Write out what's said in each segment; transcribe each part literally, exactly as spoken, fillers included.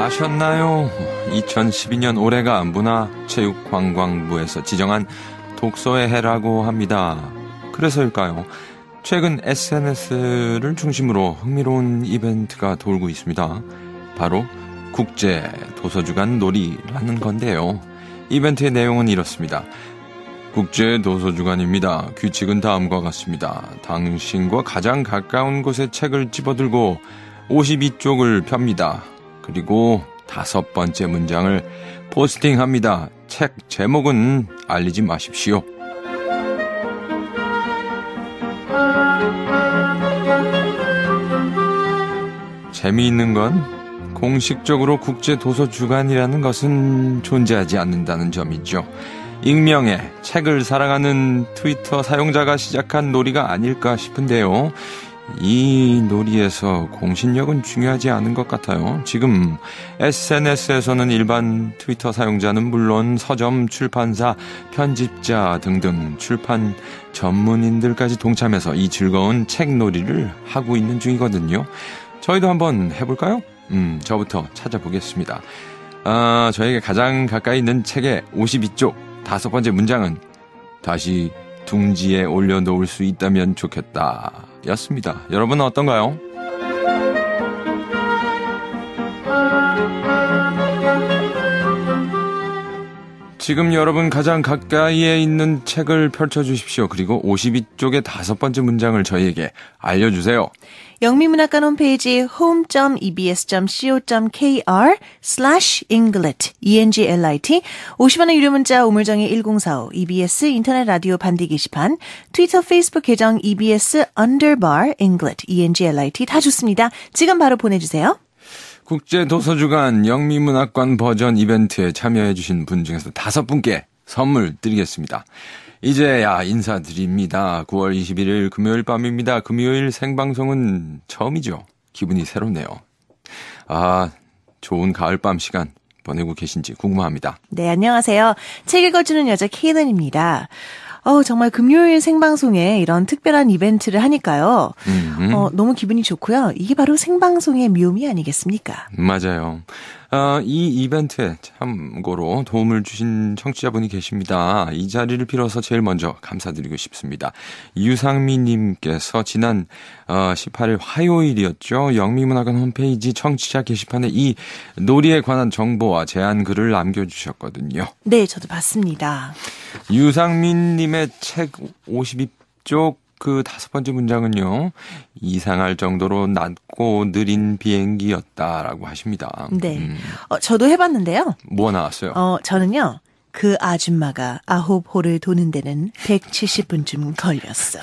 아셨나요? 이천십이 년 올해가 문화체육관광부에서 지정한 독서의 해라고 합니다. 그래서일까요? 최근 에스엔에스를 중심으로 흥미로운 이벤트가 돌고 있습니다. 바로 국제 도서주간 놀이라는 건데요. 이벤트의 내용은 이렇습니다. 국제 도서주간입니다. 규칙은 다음과 같습니다. 당신과 가장 가까운 곳에 책을 집어들고 오십이 쪽을 펴니다. 그리고 다섯 번째 문장을 포스팅합니다. 책 제목은 알리지 마십시오. 재미있는 건 공식적으로 국제도서주간이라는 것은 존재하지 않는다는 점이죠. 익명의 책을 사랑하는 트위터 사용자가 시작한 놀이가 아닐까 싶은데요. 이 놀이에서 공신력은 중요하지 않은 것 같아요. 지금 에스엔에스에서는 일반 트위터 사용자는 물론 서점, 출판사, 편집자 등등 출판 전문인들까지 동참해서 이 즐거운 책 놀이를 하고 있는 중이거든요. 저희도 한번 해볼까요? 음, 저부터 찾아보겠습니다. 아, 저에게 가장 가까이 있는 책의 오십이 쪽 다섯 번째 문장은 다시 둥지에 올려놓을 수 있다면 좋겠다 였습니다. 여러분은 어떤가요? 지금 여러분 가장 가까이에 있는 책을 펼쳐주십시오. 그리고 오십이 쪽의 다섯 번째 문장을 저희에게 알려주세요. 영미문학관 홈페이지 home.ebs.co.kr slash englit, E-N-G-L-I-T, 오십 원의 유료 문자 우물정의 일공사오, 이비에스 인터넷 라디오 반디 게시판, 트위터, 페이스북 계정 이비에스 underbar englit, E-N-G-L-I-T 다 좋습니다. 지금 바로 보내주세요. 국제도서주간 영미문학관 버전 이벤트에 참여해주신 분 중에서 다섯 분께 선물 드리겠습니다. 이제야 인사드립니다. 구월 이십일일 금요일 밤입니다. 금요일 생방송은 처음이죠. 기분이 새롭네요. 아, 좋은 가을밤 시간 보내고 계신지 궁금합니다. 네, 안녕하세요. 책 읽어주는 여자 케이든입니다. 어, 정말 금요일 생방송에 이런 특별한 이벤트를 하니까요. 어, 너무 기분이 좋고요. 이게 바로 생방송의 묘미 아니겠습니까? 맞아요. 어, 이 이벤트에 참고로 도움을 주신 청취자분이 계십니다. 이 자리를 빌어서 제일 먼저 감사드리고 싶습니다. 유상미님께서 지난 어, 십팔일 화요일이었죠. 영미문학관 홈페이지 청취자 게시판에 이 놀이에 관한 정보와 제안 글을 남겨주셨거든요. 네, 저도 봤습니다. 유상민님의 책 오십이 쪽 그 다섯 번째 문장은요. 이상할 정도로 낮고 느린 비행기였다라고 하십니다. 네, 음. 어, 저도 해봤는데요. 뭐 나왔어요? 어, 저는요. 그 아줌마가 아홉 호를 도는 데는 백칠십 분쯤 걸렸어.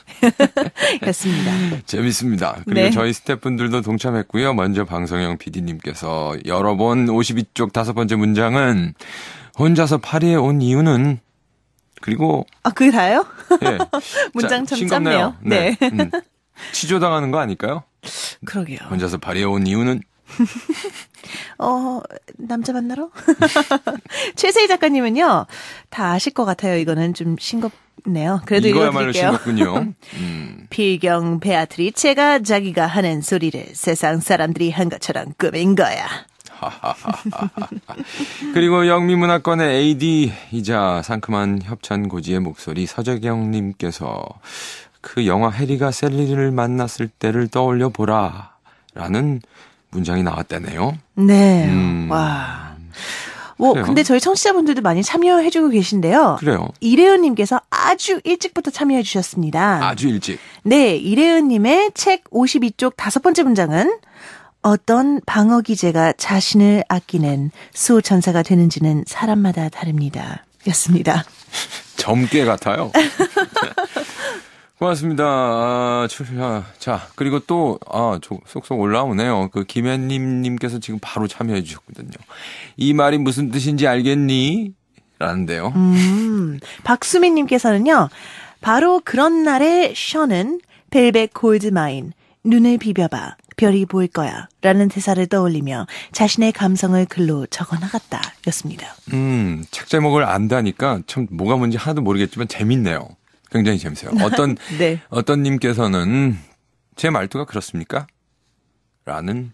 였습니다. 재밌습니다. 그리고 네. 저희 스태프분들도 동참했고요. 먼저 방송영 피디님께서 여러 번 오십이 쪽 다섯 번째 문장은 혼자서 파리에 온 이유는 그리고 아, 그게 다예요? 예. 문장 자, 참 싱겁네요. 짧네요. 네. 네. 음. 치조당하는 거 아닐까요? 그러게요. 혼자서 파리에 온 이유는 어, 남자 만나러? 최세희 작가님은요, 다 아실 것 같아요. 이거는 좀 싱겁네요. 그래도 이거야말로 읽어드릴게요. 싱겁군요. 음. 필경 베아트리체가 자기가 하는 소리를 세상 사람들이 한 것처럼 꾸민 거야. 그리고 영미문학관의 에이디이자 상큼한 협찬고지의 목소리 서재경님께서 그 영화 해리가 셀리를 만났을 때를 떠올려 보라 라는 문장이 나왔다네요. 네. 음. 와. 뭐 그래요? 근데 저희 청취자분들도 많이 참여해주고 계신데요. 그래요. 이래은님께서 아주 일찍부터 참여해 주셨습니다. 아주 일찍. 네, 이래은님의 책 오십이 쪽 다섯 번째 문장은 어떤 방어 기제가 자신을 아끼는 수호천사가 되는지는 사람마다 다릅니다. 였습니다. 점괘 같아요. 고맙습니다. 아, 출야. 자, 그리고 또, 아, 저, 쏙쏙 올라오네요. 그, 김혜님님께서 지금 바로 참여해 주셨거든요. 이 말이 무슨 뜻인지 알겠니? 라는데요. 음, 박수민님께서는요, 바로 그런 날에 션은 벨벳 골드마인, 눈을 비벼봐, 별이 보일 거야. 라는 대사를 떠올리며 자신의 감성을 글로 적어나갔다. 였습니다. 음, 책 제목을 안다니까 참 뭐가 뭔지 하나도 모르겠지만 재밌네요. 굉장히 재밌어요. 어떤, 네. 어떤 님께서는 제 말투가 그렇습니까? 라는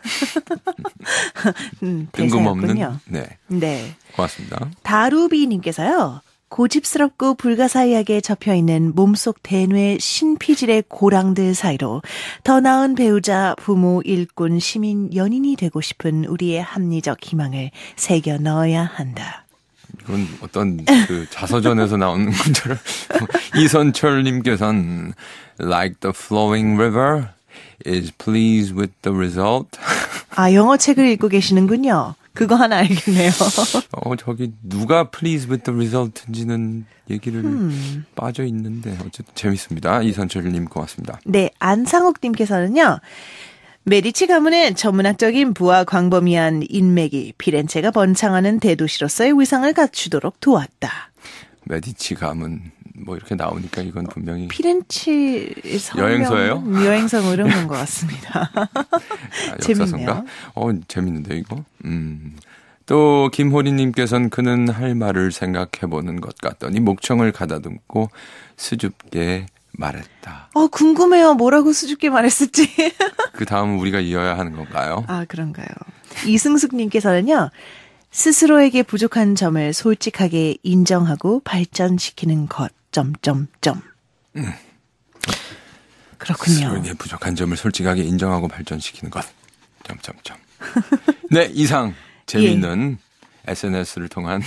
음, 뜬금없는 대사였군요. 네. 네. 고맙습니다. 다루비님께서요. 고집스럽고 불가사의하게 접혀있는 몸속 대뇌 신피질의 고랑들 사이로 더 나은 배우자, 부모, 일꾼, 시민, 연인이 되고 싶은 우리의 합리적 희망을 새겨 넣어야 한다. 이건 어떤 그 자서전에서 나오는 문제를 이선철님께서는 like the flowing river is pleased with the result. 아, 영어 책을 읽고 계시는군요. 그거 하나 알겠네요. 어, 저기 누가 pleased with the result인지는 얘기를 음. 빠져 있는데 어쨌든 재밌습니다. 이선철님 고맙습니다. 네, 안상욱님께서는요. 메디치 가문은 전문학적인 부와 광범위한 인맥이 피렌체가 번창하는 대도시로서의 위상을 갖추도록 도왔다. 메디치 가문 뭐 이렇게 나오니까 이건 분명히 피렌체 여행서예요? 여행서 뭐 이런 건 것 같습니다. 아, 역사서인가? 어, 재밌는데 이거. 음. 또 김호리님께서는 그는 할 말을 생각해보는 것 같더니 목청을 가다듬고 수줍게 말했다. 어, 궁금해요. 뭐라고 수줍게 말했을지. 그 다음 우리가 이어야 하는 건가요? 아, 그런가요? 이승숙님께서는요. 스스로에게 부족한 점을 솔직하게 인정하고 발전시키는 것. 점점점. 음. 그렇군요. 스스로에게 부족한 점을 솔직하게 인정하고 발전시키는 것. 점점점. 네, 이상 재미있는 예. 에스엔에스를 통한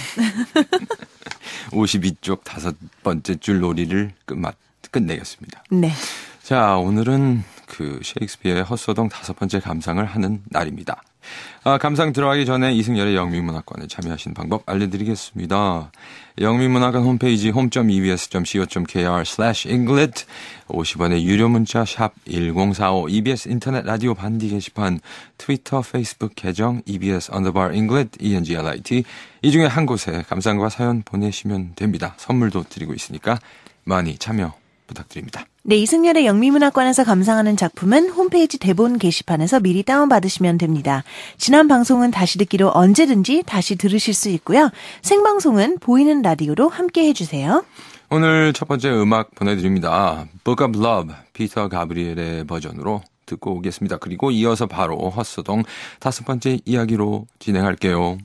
오십이 쪽 다섯 번째 줄 놀이를 끝맛 끝내겠습니다. 네. 자, 오늘은 그 셰익스피어의 헛소동 다섯 번째 감상을 하는 날입니다. 아, 감상 들어가기 전에 이승열의 영미문학관에 참여하시는 방법 알려드리겠습니다. 영미문학관 홈페이지 홈.이비에스.co.kr 슬래시 잉글릿 오십 원의 유료 문자 샵 일공사오 이비에스 인터넷 라디오 반디 게시판 트위터 페이스북 계정 이비에스 언더바 잉글릿 이엔지엘아이티 이 중에 한 곳에 감상과 사연 보내시면 됩니다. 선물도 드리고 있으니까 많이 참여 부탁드립니다. 네, 이승열의 영미문학관에서 감상하는 작품은 홈페이지 대본 게시판에서 미리 다운받으시면 됩니다. 지난 방송은 다시 듣기로 언제든지 다시 들으실 수 있고요. 생방송은 보이는 라디오로 함께 해주세요. 오늘 첫 번째 음악 보내드립니다. Book of Love, 피터 가브리엘의 버전으로 듣고 오겠습니다. 그리고 이어서 바로 헛소동 다섯 번째 이야기로 진행할게요.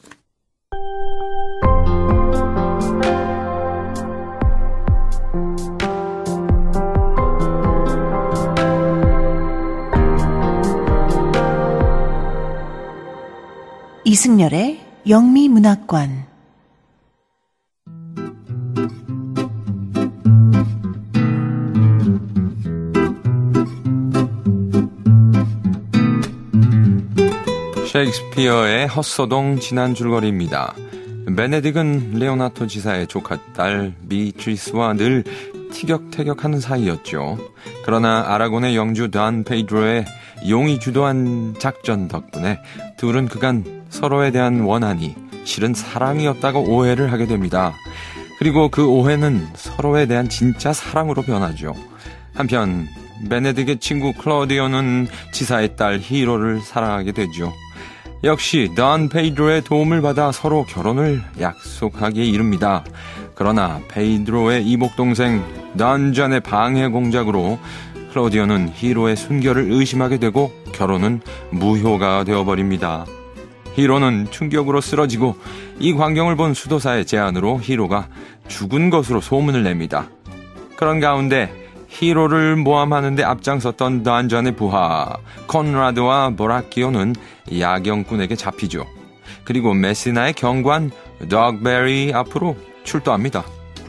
이승열의 영미문학관. 셰익스피어의 헛소동 지난 줄거리입니다. 베네딕은 레오나토 지사의 조카딸 비트리스와 늘 티격태격하는 사이였죠. 그러나 아라곤의 영주 단 페이드로의 용이 주도한 작전 덕분에 둘은 그간 서로에 대한 원한이 실은 사랑이었다고 오해를 하게 됩니다. 그리고 그 오해는 서로에 대한 진짜 사랑으로 변하죠. 한편 베네딕의 친구 클로디오는 지사의 딸 히로를 사랑하게 되죠. 역시 단 페이드로의 도움을 받아 서로 결혼을 약속하기에 이릅니다. 그러나 페이드로의 이복동생 던전의 방해 공작으로 클로디오는 히로의 순결을 의심하게 되고 결혼은 무효가 되어버립니다. 히로는 충격으로 쓰러지고 이 광경을 본 수도사의 제안으로 히로가 죽은 것으로 소문을 냅니다. 그런 가운데 히로를 모함하는 데 앞장섰던 던전의 부하 콘라드와 보라키오는 야경꾼에게 잡히죠. 그리고 메시나의 경관 덕베리 앞으로 출두합니다.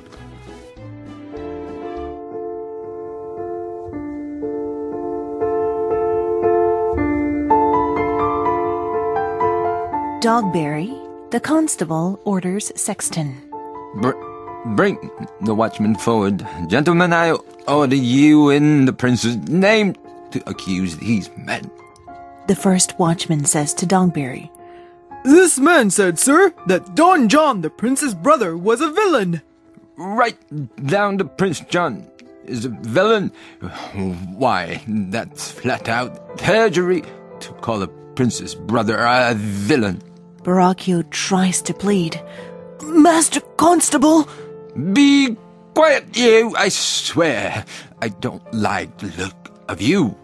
Dogberry, the constable orders Sexton. Br- bring the watchman forward. Gentlemen, I order you in the prince's name to accuse these men. The first watchman says to Dogberry, This man said, sir, that Don John, the prince's brother, was a villain. Write down the Prince John is a villain. Why, that's flat out perjury to call a prince's brother a villain. Borachio tries to plead. Master Constable! Be quiet, you, I swear. I don't like the look of you.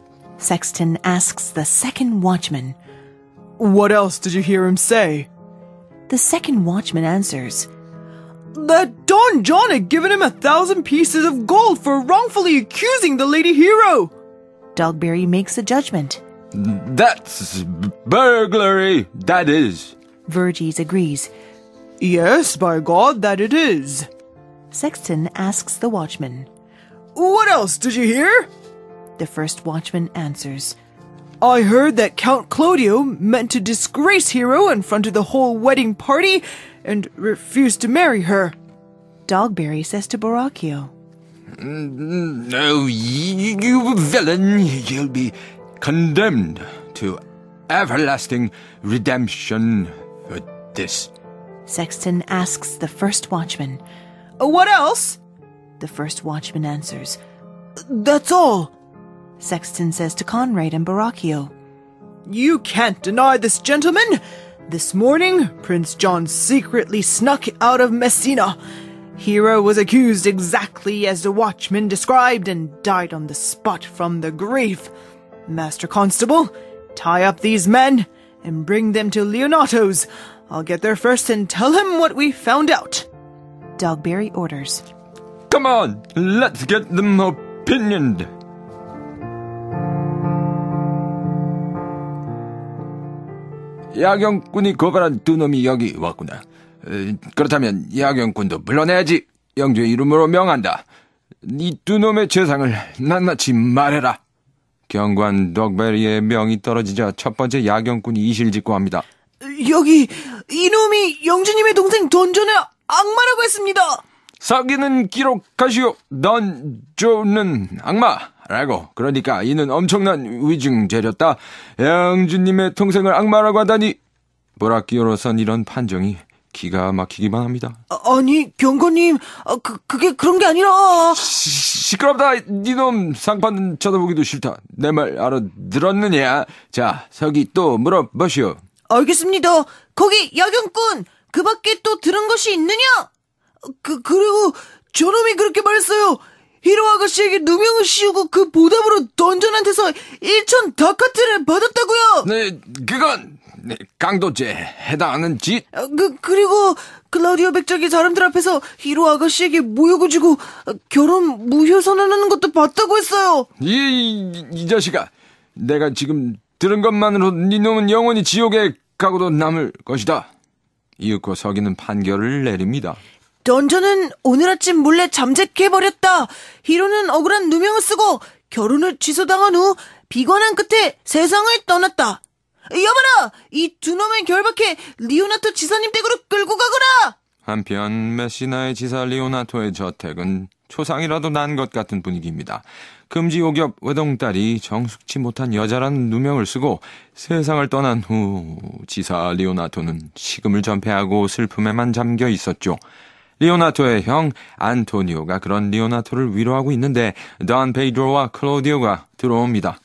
Sexton asks the second watchman. What else did you hear him say? The second watchman answers. That Don John had given him a thousand pieces of gold for wrongfully accusing the Lady Hero. Dogberry makes a judgment. That's burglary, that is. Verges agrees. Yes, by God, that it is. Sexton asks the watchman. What else did you hear? The first watchman answers. I heard that Count Claudio meant to disgrace Hero in front of the whole wedding party and refused to marry her. Dogberry says to Borachio. No, you, you villain, you'll be condemned to everlasting redemption for this. Sexton asks the first watchman. What else? The first watchman answers. That's all. Sexton says to Conrad and Borachio. You can't deny this, gentlemen. This morning, Prince John secretly snuck out of Messina. Hero was accused exactly as the watchman described and died on the spot from the grief. Master Constable, tie up these men and bring them to Leonato's. I'll get there first and tell him what we found out. Dogberry orders. Come on, let's get them opinioned. 야경꾼이 고발한 두 놈이 여기 왔구나. 에, 그렇다면 야경꾼도 불러내야지. 영주의 이름으로 명한다. 이 두 놈의 죄상을 낱낱이 말해라. 경관 덕베리의 명이 떨어지자 첫 번째 야경꾼이 이실직고합니다. 여기 이놈이 영주님의 동생 던전의 악마라고 했습니다. 사기는 기록하시오. 넌 조는 악마라고. 그러니까 이는 엄청난 위증 죄렸다. 영주님의 동생을 악마라고 하다니. 보라끼오로선 이런 판정이 기가 막히기만 합니다. 아, 아니 경관님, 아, 그, 그게 그런 게 아니라. 시, 시끄럽다. 니놈 상판 쳐다보기도 싫다. 내 말 알아들었느냐. 자, 서기 또 물어보시오. 알겠습니다. 거기 야경꾼, 그 밖에 또 들은 것이 있느냐? 그, 그리고 저놈이 그렇게 말했어요. 히로 아가씨에게 누명을 씌우고 그 보답으로 던전한테서 일천 다카트를 받았다고요. 네, 그건 네, 강도죄에 해당하는 짓. 아, 그, 그리고 클라우디오 백작이 사람들 앞에서 히로 아가씨에게 모욕을 주고 결혼 무효 선언하는 것도 봤다고 했어요. 이, 이, 이 자식아, 내가 지금 들은 것만으로 니놈은 영원히 지옥에 가고도 남을 것이다. 이윽고 서기는 판결을 내립니다. 던전은 오늘 아침 몰래 잠적해버렸다. 히로는 억울한 누명을 쓰고 결혼을 취소당한 후 비관한 끝에 세상을 떠났다. 여봐라! 이 두 놈의 결박해 리오나토 지사님 댁으로 끌고 가거라! 한편 메시나의 지사 리오나토의 저택은 초상이라도 난 것 같은 분위기입니다. 금지옥엽 외동딸이 정숙치 못한 여자라는 누명을 쓰고 세상을 떠난 후 지사 리오나토는 식음을 전폐하고 슬픔에만 잠겨 있었죠. 리오나토의 형 안토니오가 그런 리오나토를 위로하고 있는데 돈 페드로와 클로디오가 들어옵니다.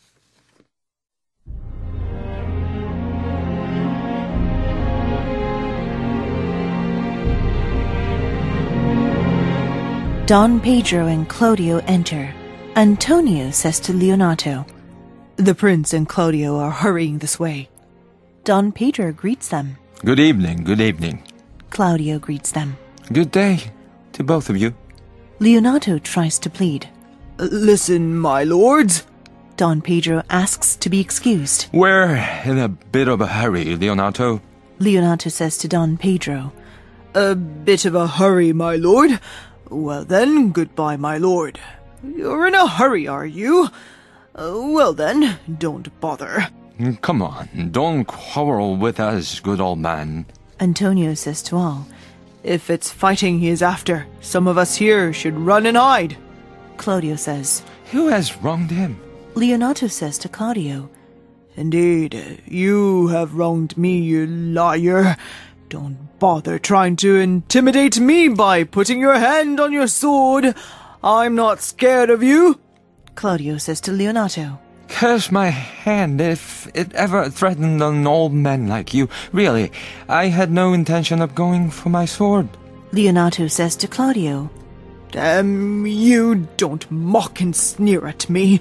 Don Pedro and Claudio enter. Antonio says to Leonato. The prince and Claudio are hurrying this way. Don Pedro greets them. Good evening, good evening. Claudio greets them. Good day to both of you. Leonato tries to plead. Listen, my lords. Don Pedro asks to be excused. We're in a bit of a hurry, Leonato. Leonato says to Don Pedro. A bit of a hurry, my lord. Well then, goodbye, my lord. You're in a hurry, are you? Uh, well then, don't bother. Come on, don't quarrel with us, good old man. Antonio says to all. If it's fighting he is after, some of us here should run and hide. Claudio says. Who has wronged him? Leonato says to Claudio. Indeed, you have wronged me, you liar. Don't bother trying to intimidate me by putting your hand on your sword. I'm not scared of you. Claudio says to Leonato. Curse my hand if it ever threatened an old man like you. Really, I had no intention of going for my sword. Leonato says to Claudio. Damn you, don't mock and sneer at me.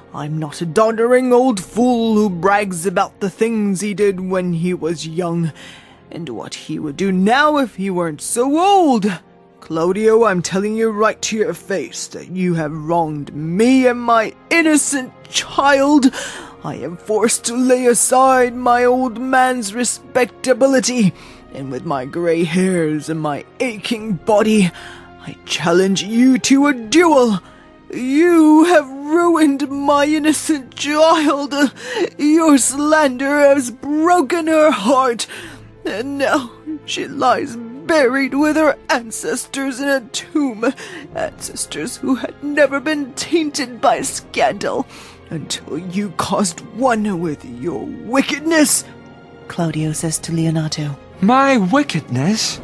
I'm not a doddering old fool who brags about the things he did when he was young, and what he would do now if he weren't so old. Claudio, I'm telling you right to your face that you have wronged me and my innocent child. I am forced to lay aside my old man's respectability, and with my grey hairs and my aching body, I challenge you to a duel. You have ruined my innocent child. Your slander has broken her heart, and now she lies buried with her ancestors in a tomb, ancestors who had never been tainted by scandal, until you caused one with your wickedness. Claudio says to Leonato. My wickedness?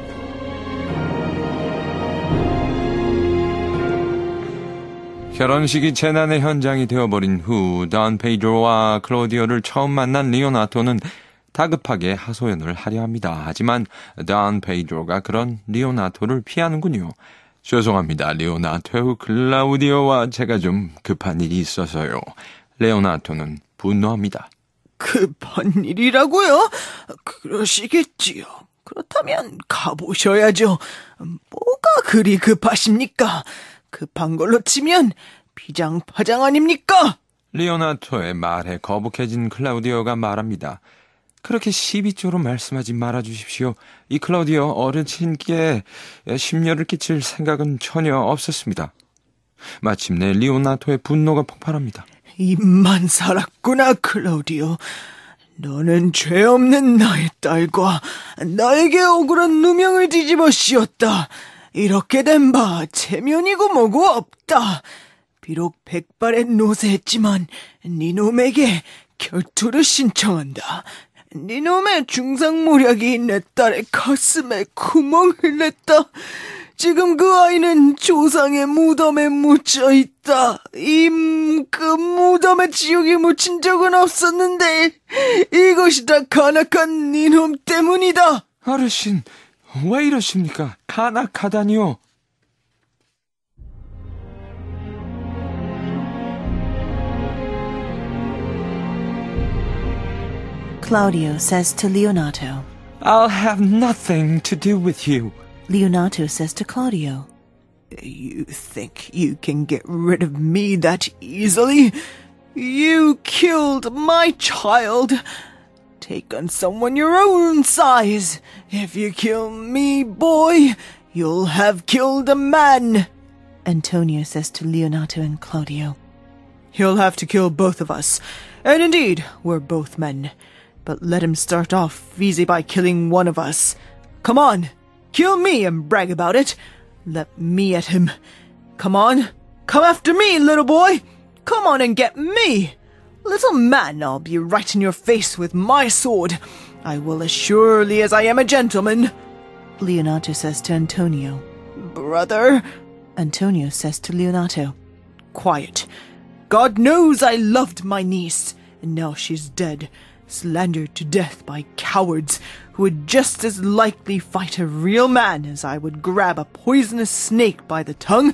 결혼식이 재난의 현장이 되어버린 후 돈 페드로와 클로디오를 처음 만난 리오나토는 다급하게 하소연을 하려 합니다. 하지만 돈 페드로가 그런 리오나토를 피하는군요. 죄송합니다. 리오나토, 클라우디오와 제가 좀 급한 일이 있어서요. 레오나토는 분노합니다. 급한 일이라고요? 그러시겠지요. 그렇다면 가보셔야죠. 뭐가 그리 급하십니까? 급한 걸로 치면 비장파장 아닙니까? 리오나토의 말에 거북해진 클라우디오가 말합니다. 그렇게 시비조로 말씀하지 말아주십시오. 이 클라우디오 어르신께 심려를 끼칠 생각은 전혀 없었습니다. 마침내 리오나토의 분노가 폭발합니다. 입만 살았구나, 클라우디오. 너는 죄 없는 나의 딸과 나에게 억울한 누명을 뒤집어 씌웠다. 이렇게 된 바 체면이고 뭐고 없다. 비록 백발의 노새했지만 니놈에게 결투를 신청한다. 니놈의 중상모략이 내 딸의 가슴에 구멍을 냈다. 지금 그 아이는 조상의 무덤에 묻혀있다. 임, 그 무덤에 지옥이 묻힌 적은 없었는데 이것이 다 간악한 니놈 때문이다. 어르신, 왜 이러십니까? 간악하다니요. Claudio says to Leonato. I'll have nothing to do with you. Leonato says to Claudio. You think you can get rid of me that easily? You killed my child. Take on someone your own size. If you kill me, boy, you'll have killed a man. Antonio says to Leonato and Claudio. He'll have to kill both of us. And indeed, we're both men. But let him start off easy by killing one of us. Come on, kill me and brag about it. Let me at him. Come on, come after me, little boy. Come on and get me. Little man, I'll be right in your face with my sword. I will as surely as I am a gentleman. Leonato says to Antonio. Brother. Antonio says to Leonato. Quiet. God knows I loved my niece, and now she's dead, slandered to death by cowards who would just as likely fight a real man as I would grab a poisonous snake by the tongue.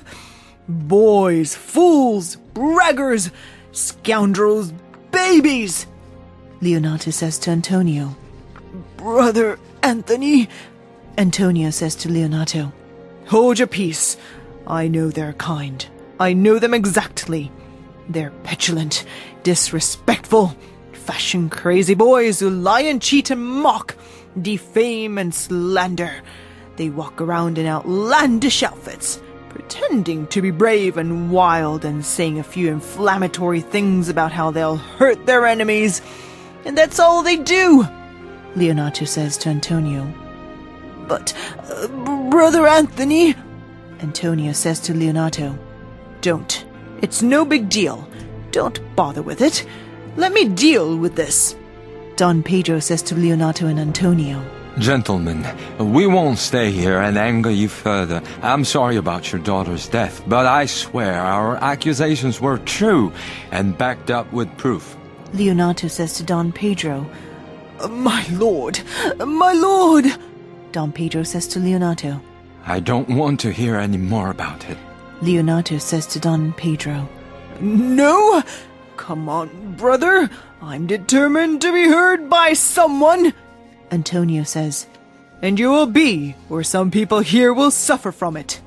Boys, fools, braggers, scoundrels, babies. Leonato says to Antonio. Brother Anthony. Antonio says to Leonato. Hold your peace. I know their kind. I know them exactly. They're petulant, disrespectful, fashion-crazy boys who lie and cheat and mock, defame and slander. They walk around in outlandish outfits, pretending to be brave and wild and saying a few inflammatory things about how they'll hurt their enemies. And that's all they do. Leonato says to Antonio. But, uh, Brother Anthony... Antonio says to Leonato. Don't. It's no big deal. Don't bother with it. Let me deal with this. Don Pedro says to Leonato and Antonio. Gentlemen, we won't stay here and anger you further. I'm sorry about your daughter's death, but I swear our accusations were true and backed up with proof. Leonato says to Don Pedro. Uh, my lord! My lord! Don Pedro says to Leonato. I don't want to hear any more about it. Leonato says to Don Pedro. No? Come on, brother. I'm determined to be heard by someone. Antonio says. And you will be, or some people here will suffer from it.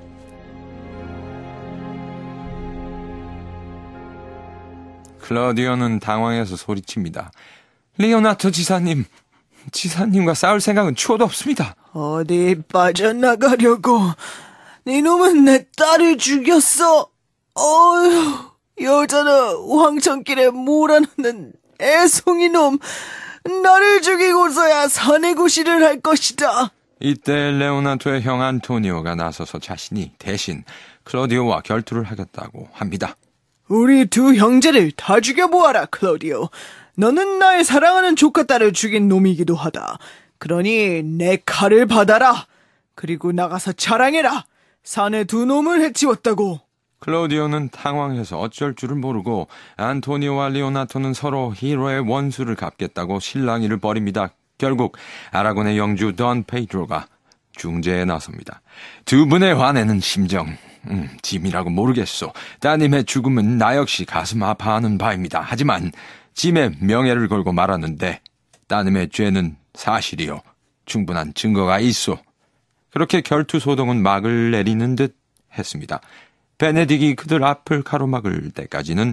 클라우디오는 당황해서 소리칩니다. 리오나토 지사님, 지사님과 싸울 생각은 추호도 없습니다. 어디 빠져나가려고. 네 놈은 내 딸을 죽였어. 어휴, 여자는 황천길에 몰아넣는 애송이 놈. 나를 죽이고서야 사내고시를 할 것이다. 이때 레오나토의 형 안토니오가 나서서 자신이 대신 클라우디오와 결투를 하겠다고 합니다. 우리 두 형제를 다 죽여보아라, 클라우디오. 너는 나의 사랑하는 조카 딸을 죽인 놈이기도 하다. 그러니 내 칼을 받아라. 그리고 나가서 자랑해라. 사내 두 놈을 해치웠다고. 클라우디오는 당황해서 어쩔 줄을 모르고 안토니오와 리오나토는 서로 히로의 원수를 갚겠다고 실랑이를 벌입니다. 결국 아라곤의 영주 돈 페이드로가 중재에 나섭니다. 두 분의 화내는 심정, 음, 짐이라고 모르겠소. 따님의 죽음은 나 역시 가슴 아파하는 바입니다. 하지만 짐의 명예를 걸고 말하는데 따님의 죄는 사실이요. 충분한 증거가 있소. 그렇게 결투 소동은 막을 내리는 듯 했습니다. 베네딕이 그들 앞을 가로막을 때까지는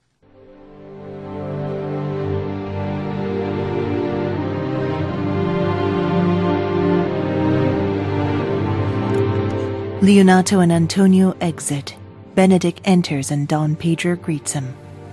Leonato and Antonio exit. Benedict enters and Don Pedro greets him.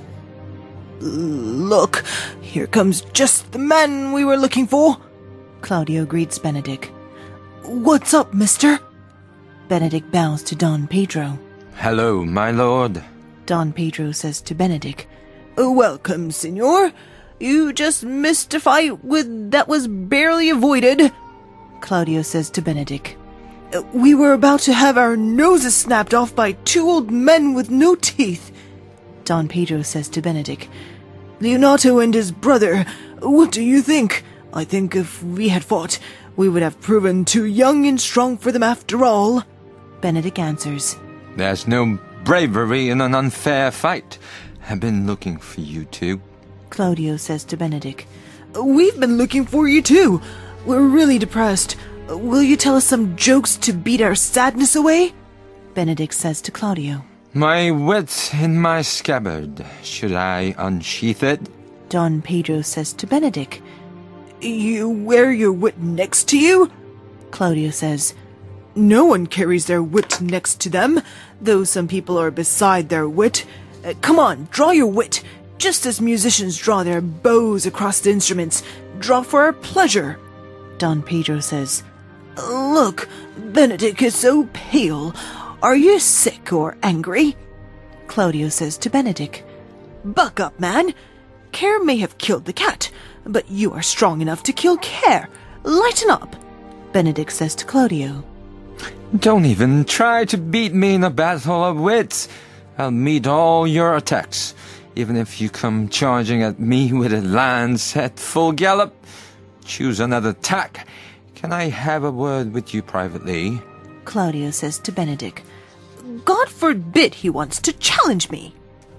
Look, here comes just the man we were looking for. Claudio greets Benedict. What's up, mister? Benedict bows to Don Pedro. Hello, my lord. Don Pedro says to Benedict. Welcome, senor. You just missed a fight with that was barely avoided. Claudio says to Benedict. We were about to have our noses snapped off by two old men with no teeth. Don Pedro says to Benedict. Leonato and his brother, what do you think? I think if we had fought, we would have proven too young and strong for them after all. Benedict answers. There's no bravery in an unfair fight. I've been looking for you two. Claudio says to Benedict. We've been looking for you too. We're really depressed. Will you tell us some jokes to beat our sadness away? Benedict says to Claudio. My wit's in my scabbard. Should I unsheath it? Don Pedro says to Benedict. You wear your wit next to you? Claudio says. No one carries their wit next to them, though some people are beside their wit. Uh, come on, draw your wit, just as musicians draw their bows across the instruments. Draw for our pleasure. Don Pedro says. Look, Benedict is so pale. Are you sick or angry? Claudio says to Benedict. Buck up, man. Care may have killed the cat, but you are strong enough to kill Care. Lighten up. Benedict says to Claudio. Don't even try to beat me in a battle of wits. I'll meet all your attacks, even if you come charging at me with a lance at full gallop. Choose another tack. Can I have a word with you privately? Claudio says to Benedict. God forbid he wants to challenge me.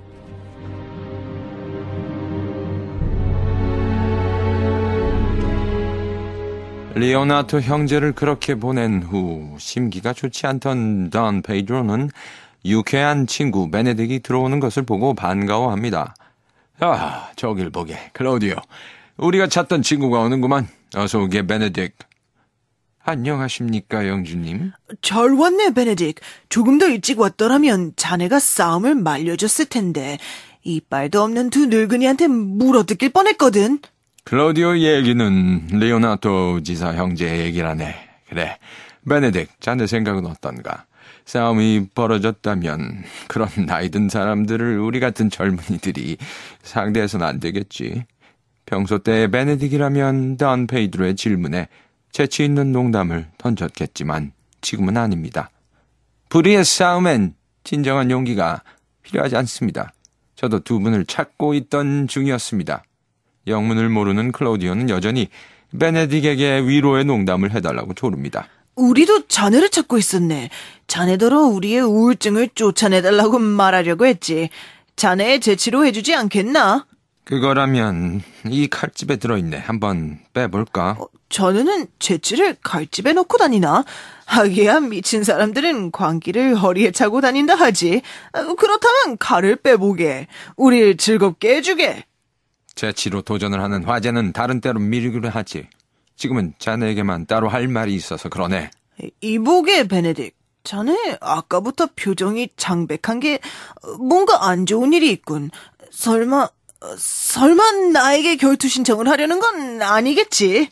리오나토 형제를 그렇게 보낸 후 심기가 좋지 않던 돈 페이드로는 유쾌한 친구 베네딕이 들어오는 것을 보고 반가워합니다. 아, 저길 보게, 클라우디오. 우리가 찾던 친구가 오는구만. 어서 오게, 베네딕. 안녕하십니까, 영주님? 잘 왔네, 베네딕. 조금 더 일찍 왔더라면 자네가 싸움을 말려줬을 텐데 이빨도 없는 두 늙은이한테 물어뜯길 뻔했거든. 클라우디오 얘기는 리오나토 지사 형제 얘기라네. 그래, 베네딕, 자네 생각은 어떤가? 싸움이 벌어졌다면 그런 나이든 사람들을 우리 같은 젊은이들이 상대해서는 안 되겠지. 평소 때 베네딕이라면 돈 페이드로의 질문에 재치 있는 농담을 던졌겠지만 지금은 아닙니다. 불의의 싸움엔 진정한 용기가 필요하지 않습니다. 저도 두 분을 찾고 있던 중이었습니다. 영문을 모르는 클라우디오는 여전히 베네딕에게 위로의 농담을 해달라고 조릅니다. 우리도 자네를 찾고 있었네. 자네더러 우리의 우울증을 쫓아내달라고 말하려고 했지. 자네의 재치로 해주지 않겠나? 그거라면 이 칼집에 들어있네. 한번 빼볼까? 어, 전우는 재치를 칼집에 넣고 다니나? 하기야 미친 사람들은 광기를 허리에 차고 다닌다 하지. 어, 그렇다면 칼을 빼보게. 우릴 즐겁게 해주게. 재치로 도전을 하는 화제는 다른 때로 미루기로 하지. 지금은 자네에게만 따로 할 말이 있어서 그러네. 이보게, 베네딕. 자네 아까부터 표정이 창백한 게 뭔가 안 좋은 일이 있군. 설마... 설마 나에게 결투 신청을 하려는 건 아니겠지?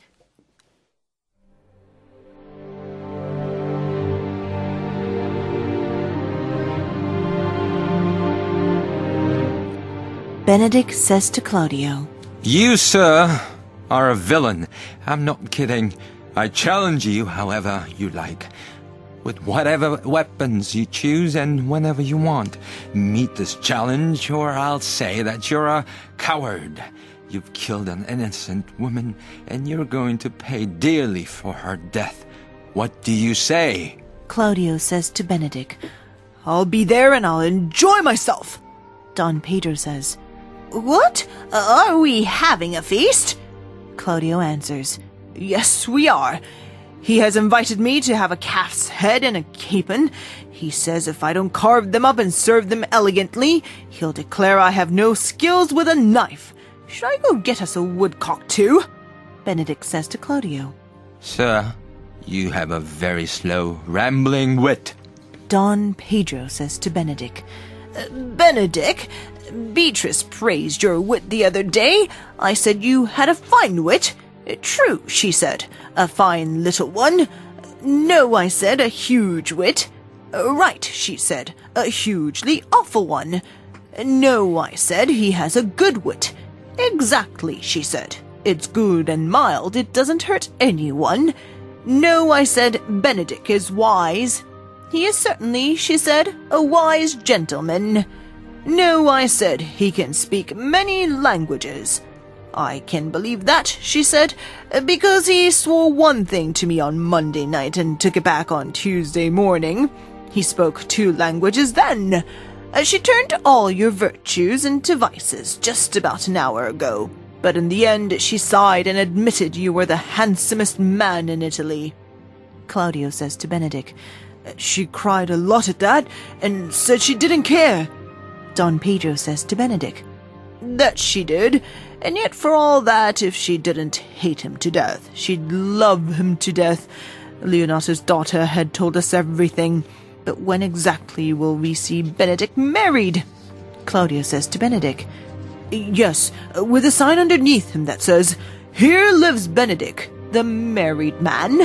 Benedict says to Claudio, You, sir, are a villain. I'm not kidding. I challenge you however you like. With whatever weapons you choose and whenever you want. Meet this challenge or I'll say that you're a coward. You've killed an innocent woman and you're going to pay dearly for her death. What do you say? Claudio says to Benedict. I'll be there and I'll enjoy myself. Don Pedro says, What? Uh, are we having a feast? Claudio answers, Yes, we are. He has invited me to have a calf's head and a capon. He says if I don't carve them up and serve them elegantly, he'll declare I have no skills with a knife. Should I go get us a woodcock too? Benedict says to Claudio. Sir, you have a very slow, rambling wit. Don Pedro says to Benedict. Uh, Benedict, Beatrice praised your wit the other day. I said you had a fine wit. True, she said. A fine little one. No, I said, a huge wit. Right, she said. A hugely awful one. No, I said, he has a good wit. Exactly, she said. It's good and mild. It doesn't hurt anyone. No, I said, Benedict is wise. He is certainly, she said, a wise gentleman. No, I said, he can speak many languages. I can believe that, she said, because he swore one thing to me on Monday night and took it back on Tuesday morning. He spoke two languages then. She turned all your virtues into vices just about an hour ago. But in the end, she sighed and admitted you were the handsomest man in Italy. Claudio says to Benedict. She cried a lot at that and said she didn't care. Don Pedro says to Benedict. That she did, and yet for all that, if she didn't hate him to death, she'd love him to death. Leonato's daughter had told us everything, but when exactly will we see Benedict married? Claudio says to Benedict. Yes, with a sign underneath him that says, Here lives Benedict, the married man.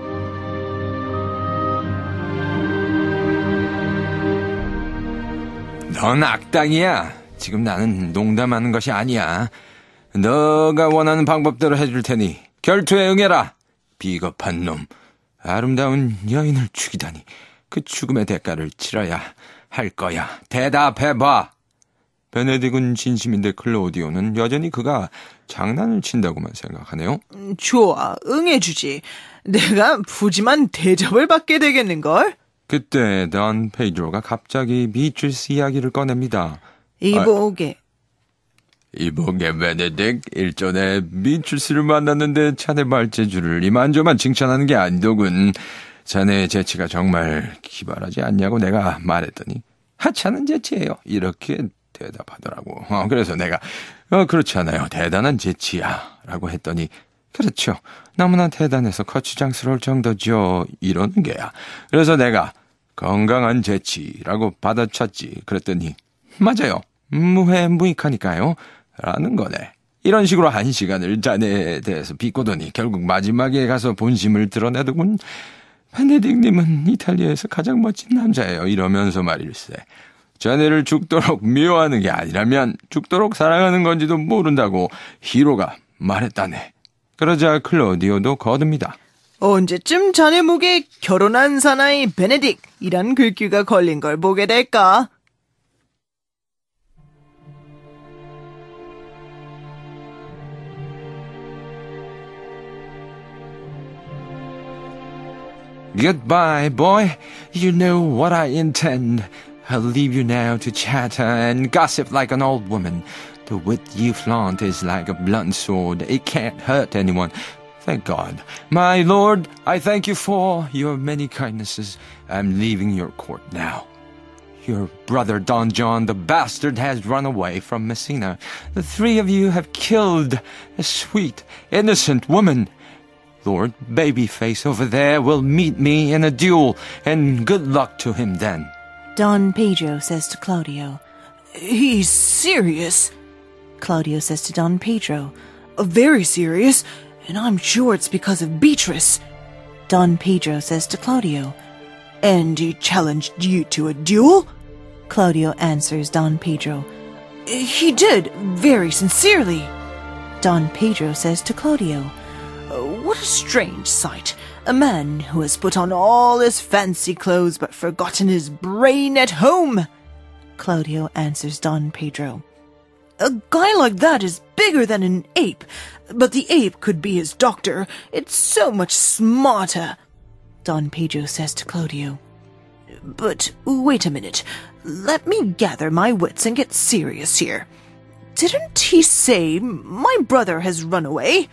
넌 악당이야. 지금 나는 농담하는 것이 아니야. 너가 원하는 방법대로 해줄 테니 결투에 응해라. 비겁한 놈. 아름다운 여인을 죽이다니. 그 죽음의 대가를 치러야 할 거야. 대답해봐. 베네딕은 진심인데 클로디오는 여전히 그가 장난을 친다고만 생각하네요. 좋아, 응해주지. 내가 푸짐한 대접을 받게 되겠는걸? 그때 던 페이드로가 갑자기 비트리스 이야기를 꺼냅니다. 이보게. 아, 이보게 베네딕 일전에 비트리스를 만났는데 자네 말재주를 이만저만 칭찬하는 게 아니더군. 자네의 재치가 정말 기발하지 않냐고 내가 말했더니 하찮은 재치예요. 이렇게 대답하더라고. 어, 그래서 내가 어, 그렇지 않아요. 대단한 재치야 라고 했더니 그렇죠. 너무나 대단해서 거추장스러울 정도죠. 이러는 게야. 그래서 내가 건강한 재치라고 받아쳤지. 그랬더니 맞아요. 무해무익하니까요. 라는 거네. 이런 식으로 한 시간을 자네에 대해서 비꼬더니 결국 마지막에 가서 본심을 드러내더군. 베네딕님은 이탈리아에서 가장 멋진 남자예요. 이러면서 말일세. 자네를 죽도록 미워하는 게 아니라면 죽도록 사랑하는 건지도 모른다고 히로가 말했다네. 그러자 클로디오도 거듭니다. 언제쯤 자네 목에 결혼한 사나이 베네딕이란 글귀가 걸린 걸 보게 될까? Goodbye, boy. You know what I intend. I'll leave you now to chatter and gossip like an old woman. The wit you flaunt is like a blunt sword. It can't hurt anyone. Thank God. My lord, I thank you for your many kindnesses. I'm leaving your court now. Your brother Don John, the bastard, has run away from Messina. The three of you have killed a sweet, innocent woman. Lord Babyface over there will meet me in a duel, and good luck to him then. Don Pedro says to Claudio. He's serious. Claudio says to Don Pedro. Very serious, and I'm sure it's because of Beatrice. Don Pedro says to Claudio. And he challenged you to a duel? Claudio answers Don Pedro. He did, very sincerely. Don Pedro says to Claudio. What a strange sight. A man who has put on all his fancy clothes but forgotten his brain at home. Claudio answers Don Pedro. A guy like that is bigger than an ape, but the ape could be his doctor. It's so much smarter. Don Pedro says to Claudio. But wait a minute. Let me gather my wits and get serious here. Didn't he say my brother has run away?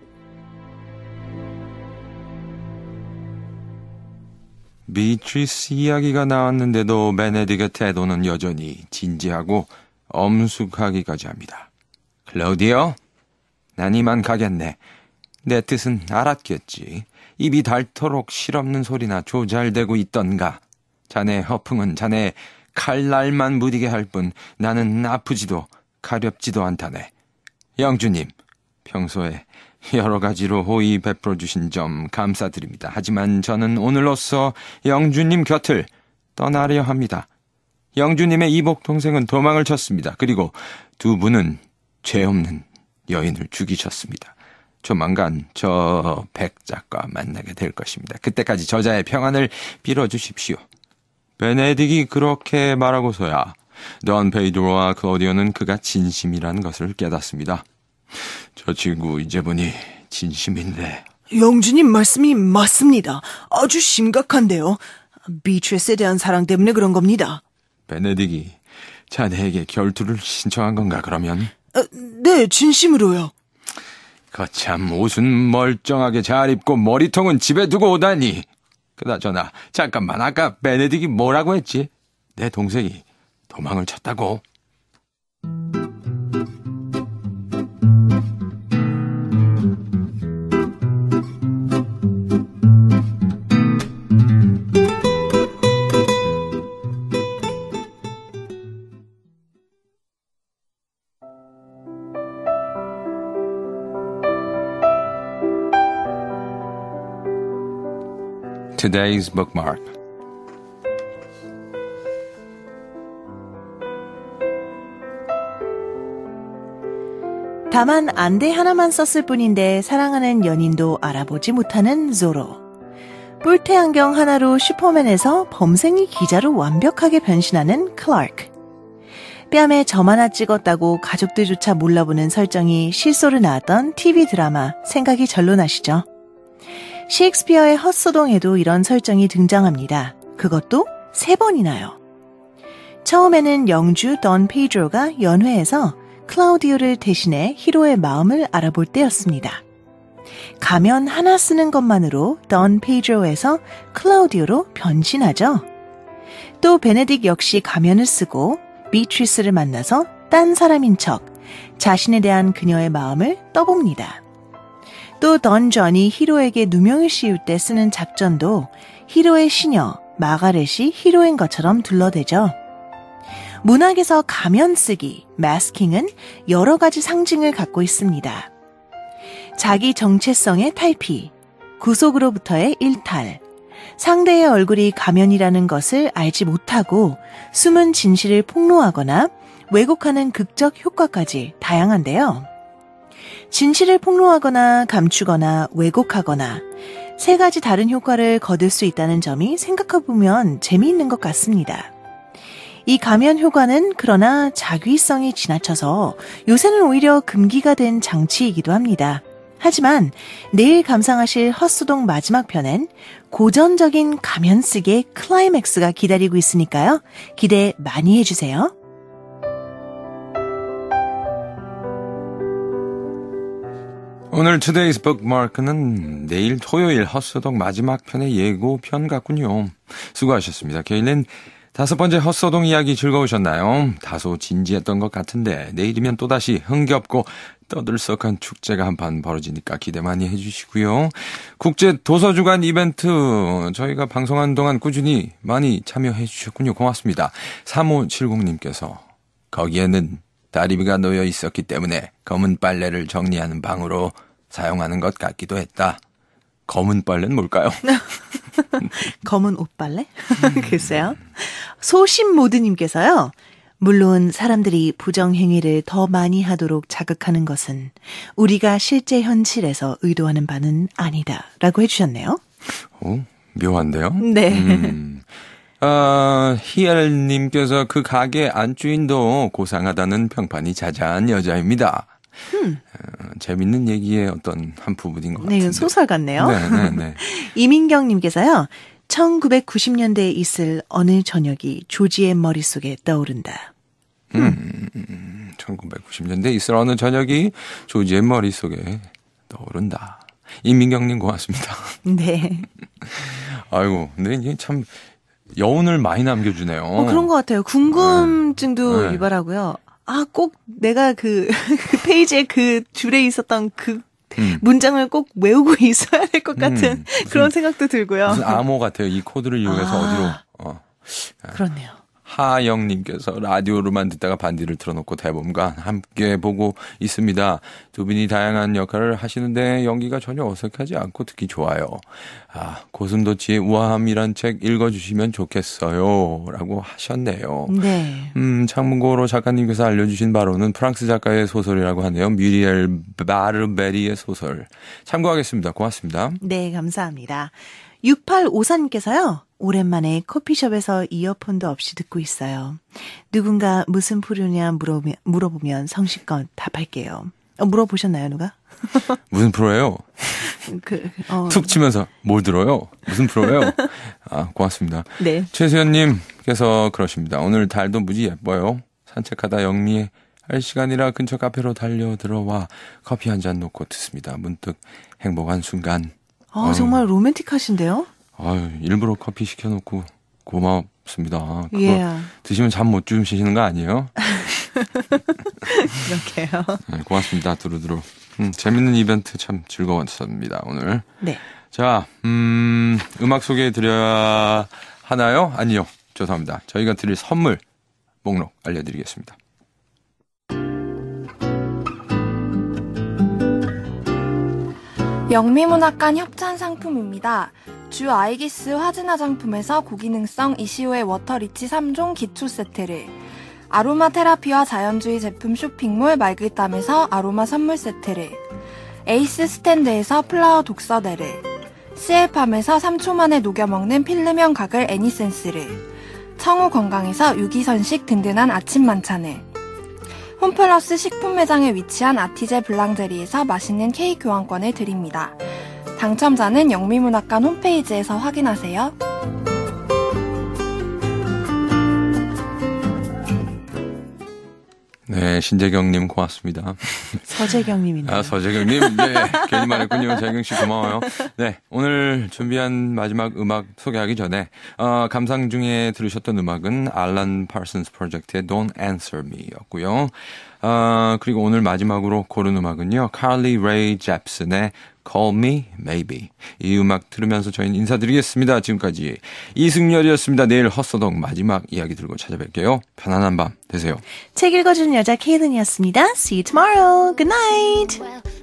비트리스 이야기가 나왔는데도 베네딕의 태도는 여전히 진지하고 엄숙하기까지 합니다. 클라우디오, 난 이만 가겠네. 내 뜻은 알았겠지. 입이 닳도록 실없는 소리나 조잘대고 있던가. 자네 허풍은 자네 칼날만 무디게 할 뿐 나는 아프지도 가렵지도 않다네. 영주님, 평소에 여러 가지로 호의 베풀어 주신 점 감사드립니다. 하지만 저는 오늘로써 영주님 곁을 떠나려 합니다. 영주님의 이복 동생은 도망을 쳤습니다. 그리고 두 분은 죄 없는 여인을 죽이셨습니다. 조만간 저 백작과 만나게 될 것입니다. 그때까지 저자의 평안을 빌어주십시오. 베네딕이 그렇게 말하고서야 돈 페이드로와 클라우디오는 그가 진심이라는 것을 깨닫습니다. 저 친구 이제 보니 진심인데. 영주님 말씀이 맞습니다. 아주 심각한데요. 비트리스에 대한 사랑 때문에 그런 겁니다. 베네딕이 자네에게 결투를 신청한 건가 그러면? 어, 네, 진심으로요. 거참 옷은 멀쩡하게 잘 입고 머리통은 집에 두고 오다니. 그나저나 잠깐만, 아까 베네딕이 뭐라고 했지? 내 동생이 도망을 쳤다고? Today's bookmark. 다만 안대 하나만 썼을 뿐인데 사랑하는 연인도 알아보지 못하는 조로. 뿔테 안경 하나로 슈퍼맨에서 범생이 기자로 완벽하게 변신하는 클라크. 뺨에 점 하나 찍었다고 가족들조차 몰라보는 설정이 실소로 나왔던 티비 드라마 생각이 절로 나시죠? 셰익스피어의 헛소동에도 이런 설정이 등장합니다. 그것도 세 번이나요. 처음에는 영주 돈 페이드로가 연회에서 클라우디오를 대신해 히로의 마음을 알아볼 때였습니다. 가면 하나 쓰는 것만으로 돈 페이드로에서 클라우디오로 변신하죠. 또 베네딕 역시 가면을 쓰고 비트리스를 만나서 딴 사람인 척 자신에 대한 그녀의 마음을 떠봅니다. 또 던 존이 히로에게 누명을 씌울 때 쓰는 작전도 히로의 시녀 마가렛이 히로인 것처럼 둘러대죠. 문학에서 가면 쓰기, 마스킹은 여러 가지 상징을 갖고 있습니다. 자기 정체성의 탈피, 구속으로부터의 일탈, 상대의 얼굴이 가면이라는 것을 알지 못하고 숨은 진실을 폭로하거나 왜곡하는 극적 효과까지 다양한데요. 진실을 폭로하거나 감추거나 왜곡하거나 세 가지 다른 효과를 거둘 수 있다는 점이 생각해보면 재미있는 것 같습니다. 이 가면 효과는 그러나 자귀성이 지나쳐서 요새는 오히려 금기가 된 장치이기도 합니다. 하지만 내일 감상하실 헛소동 마지막 편엔 고전적인 가면 쓰기의 클라이맥스가 기다리고 있으니까요. 기대 많이 해주세요. 오늘 Today's Bookmark는 내일 토요일 헛소동 마지막 편의 예고편 같군요. 수고하셨습니다. 케일린 다섯 번째 헛소동 이야기 즐거우셨나요? 다소 진지했던 것 같은데 내일이면 또다시 흥겹고 떠들썩한 축제가 한판 벌어지니까 기대 많이 해주시고요. 국제 도서주간 이벤트 저희가 방송하는 동안 꾸준히 많이 참여해 주셨군요. 고맙습니다. 삼오칠공님께서 거기에는 다리비가 놓여 있었기 때문에 검은 빨래를 정리하는 방으로 사용하는 것 같기도 했다. 검은 빨래는 뭘까요? 검은 옷빨래? 글쎄요. 소심모드님께서요. 물론 사람들이 부정행위를 더 많이 하도록 자극하는 것은 우리가 실제 현실에서 의도하는 바는 아니다. 라고 해주셨네요. 오, 묘한데요? 네. 음. 아, 히엘님께서 그 가게 안주인도 고상하다는 평판이 자자한 여자입니다. 음. 어, 재밌는 얘기의 어떤 한 부분인 것 같은데. 네, 소설 같네요. 네, 네, 네. 이민경님께서요. 천구백구십 년대에 있을 어느 저녁이 조지의 머릿속에 떠오른다. 음, 음, 천구백구십 년대에 있을 어느 저녁이 조지의 머릿속에 떠오른다. 이민경님 고맙습니다. 네. 아이고, 근데 이게 참 여운을 많이 남겨주네요. 어, 그런 것 같아요. 궁금증도 네. 유발하고요. 아, 꼭 내가 그, 그 페이지에 그 줄에 있었던 그 음. 문장을 꼭 외우고 있어야 될 것 같은 음, 그런 생각도 들고요. 무슨 암호 같아요. 이 코드를 이용해서 아, 어디로. 어. 그렇네요. 하영님께서 라디오로만 듣다가 반디를 틀어놓고 대본과 함께 보고 있습니다. 두 분이 다양한 역할을 하시는데 연기가 전혀 어색하지 않고 듣기 좋아요. 아, 고슴도치의 우아함이란 책 읽어주시면 좋겠어요. 라고 하셨네요. 네. 음, 창문고로 작가님께서 알려주신 바로는 프랑스 작가의 소설이라고 하네요. 뮤리엘 바르베리의 소설. 참고하겠습니다. 고맙습니다. 네, 감사합니다. 육팔오사님께서요. 오랜만에 커피숍에서 이어폰도 없이 듣고 있어요. 누군가 무슨 프로냐 물어보면, 물어보면 성실껏 답할게요. 어, 물어보셨나요, 누가? 무슨 프로예요? 그, 어. 툭 치면서 뭘 들어요? 무슨 프로예요? 아, 고맙습니다. 네. 최수연님께서 그러십니다. 오늘 달도 무지 예뻐요. 산책하다 영미에 할 시간이라 근처 카페로 달려 들어와 커피 한 잔 놓고 듣습니다. 문득 행복한 순간. 아, 정말 로맨틱하신데요? 아유, 일부러 커피 시켜놓고 고맙습니다. 그거 Yeah. 드시면 잠 못 주무시는 거 아니에요? 그렇게요. 네, 고맙습니다. 두루두루. 음, 재밌는 이벤트 참 즐거웠습니다, 오늘. 네. 자, 음, 음악 소개해 드려야 하나요? 아니요. 죄송합니다. 저희가 드릴 선물 목록 알려드리겠습니다. 영미문학관 협찬 상품입니다. 주 아이기스 화진 화장품에서 고기능성 이시오의 워터리치 삼 종 기초 세트를, 아로마 테라피와 자연주의 제품 쇼핑몰 말글담에서 아로마 선물 세트를, 에이스 스탠드에서 플라워 독서대를, 씨엘팜에서 삼 초 만에 녹여먹는 필름형 가글 애니센스를, 청우 건강에서 유기선식 든든한 아침 만찬을, 홈플러스 식품 매장에 위치한 아티제 블랑제리에서 맛있는 케이크 교환권을 드립니다. 당첨자는 영미문학관 홈페이지에서 확인하세요. 네, 신재경님 고맙습니다. 서재경님이네요. 아, 서재경님, 네, 괜히 말했군요. 재경씨 고마워요. 네, 오늘 준비한 마지막 음악 소개하기 전에 어, 감상 중에 들으셨던 음악은 알란 파슨스 프로젝트의 Don't Answer Me였고요. 어, 그리고 오늘 마지막으로 고른 음악은요, 칼리 레이 잽슨의 Call Me Maybe. 이 음악 들으면서 저희는 인사드리겠습니다. 지금까지 이승열이었습니다. 내일 헛소동 마지막 이야기 들고 찾아뵐게요. 편안한 밤 되세요. 책 읽어주는 여자 케이든이었습니다. See you tomorrow. Good night.